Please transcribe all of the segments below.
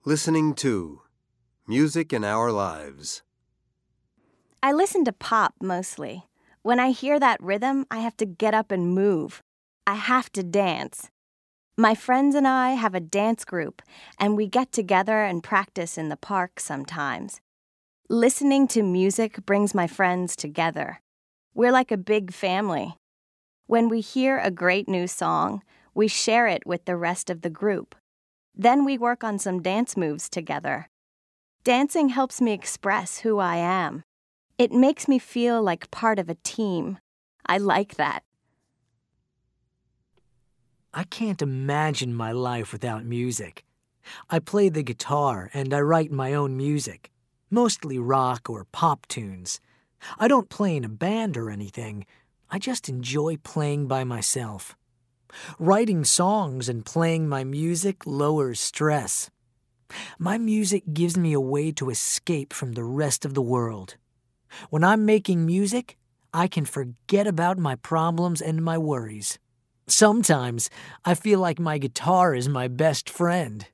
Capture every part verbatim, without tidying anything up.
Listening to Music in Our Lives. I listen to pop mostly. When I hear that rhythm, I have to get up and move. I have to dance. My friends and I have a dance group, and we get together and practice in the park sometimes. Listening to music brings my friends together. We're like a big family. When we hear a great new song, we share it with the rest of the group. Then we work on some dance moves together. Dancing helps me express who I am. It makes me feel like part of a team. I like that. I can't imagine my life without music. I play the guitar and I write my own music, mostly rock or pop tunes. I don't play in a band or anything. I just enjoy playing by myself. Writing songs and playing my music lowers stress. My music gives me a way to escape from the rest of the world. When I'm making music, I can forget about my problems and my worries. Sometimes I feel like my guitar is my best friend.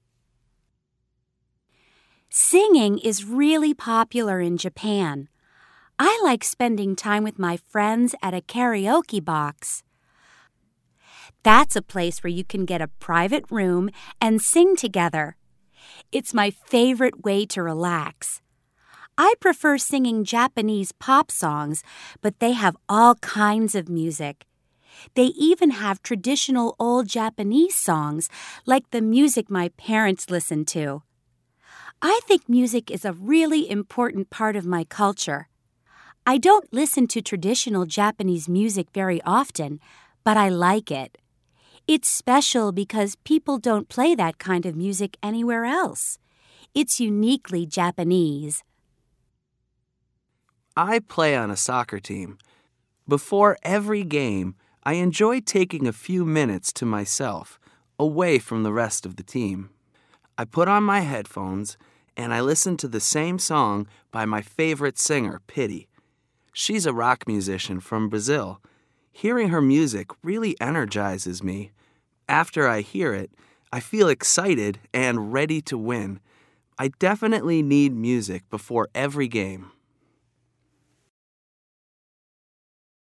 Singing is really popular in Japan. I like spending time with my friends at a karaoke box. That's a place where you can get a private room and sing together. It's my favorite way to relax. I prefer singing Japanese pop songs, but they have all kinds of music. They even have traditional old Japanese songs, like the music my parents listened to. I think music is a really important part of my culture. I don't listen to traditional Japanese music very often, but I like it. It's special because people don't play that kind of music anywhere else. It's uniquely Japanese. I play on a soccer team. Before every game, I enjoy taking a few minutes to myself, away from the rest of the team. I put on my headphones and I listen to the same song by my favorite singer, Pitty. She's a rock musician from Brazil. Hearing her music really energizes me. After I hear it, I feel excited and ready to win. I definitely need music before every game.